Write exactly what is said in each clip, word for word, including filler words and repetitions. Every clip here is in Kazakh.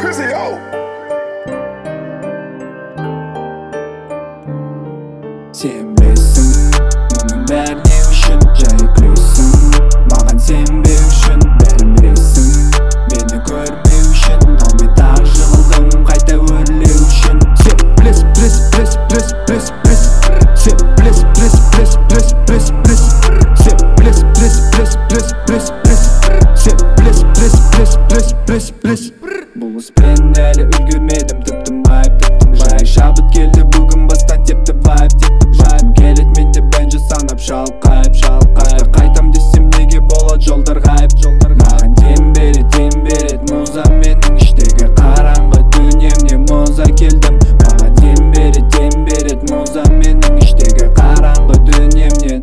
Chrissy, yo. Sen bilesің, мұның бәрі не үшін жай күлесің. Маған сенбеу үшін бәрін білесің. Мені көрмеу үшін, ал мен тағы жығылдым қайта өрлеу үшін. Сен білес, білес, білес, білес, білес, білес. Сен білес, білес, білес, білес, білес, білес. Сен білес, білес, білес, білес, білес, білес. Сен білес, білес, білес, білес, білес, білес. Бұл іспен әлі үлгермедім, тіптім байып, тіптім байып. Шабыт келді бүгін бастан тепті байып, тепті байып. Келет менде бәнжі санап шалқайып, шалқайып. Қайтам десем неге болады жолдар ғайып, жолдар ғайып. Маған дем берет, дем берет муза менің іштегі қараңғы дүниемне муза келдім. Маған дем берет, дем берет муза менің іштегі қараңғы дүниемнен.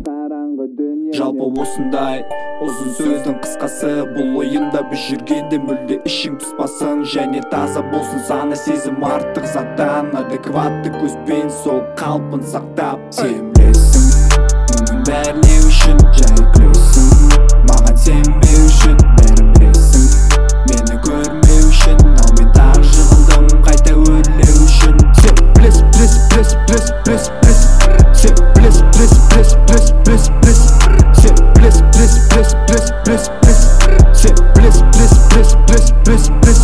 Жалпы осындай ұзын сөздің қысқасы, бұл ойымда біз жүргенде мүлде ішің пыспасын. Және таза болсын сана сезім артық заттан, адекватты көзбен сол қалпын сақтап. Сен білесің, мұның бәрі не үшін жай күлесің. Маған сенбеу үшін бәрін білесің. Мені көрмеу үшін, ал мен тағы жығылдым қайта өрлеу үшін. Сен білес, білес, білес, білес, білес, білес. Сен білес, білес, білес, білес, білес, білес. Сен білес, білес, білес, білес, білес, білес. Сен білес, білес, білес, білес, білес, білес.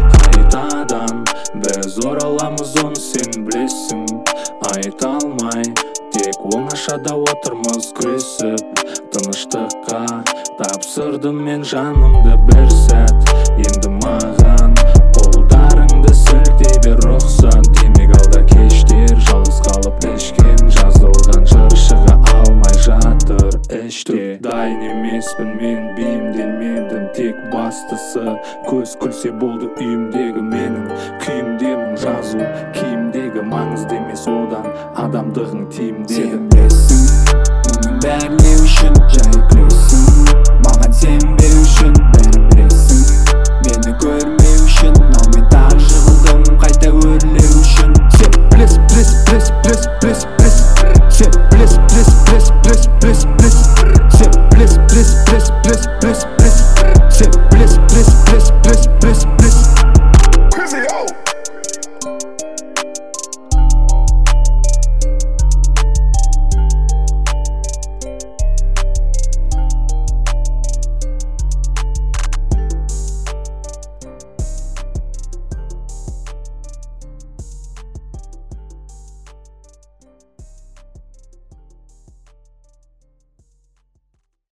Қайтадан біз ораламыз, оны сен білесің. Айта алмай тек оңашада отырмыз күресіп. Тыныштыққа тапсырдым мен жанымды бір сәт. Енді маған қолдарыңды сілтей бер рұқсат. Демек алда кештер жалғыз қалып ішкен, жазылған жыр шыға алмай жатыр іште. Дайын емеспін мен, бейімделмедім, тек бастысы көз күлсе болды үйімдегі менің күйімдемін. Жазу киімдегі маңызды емес, одан адамдығың тиімдегі. Сен білесің, мұның бәрі не үшін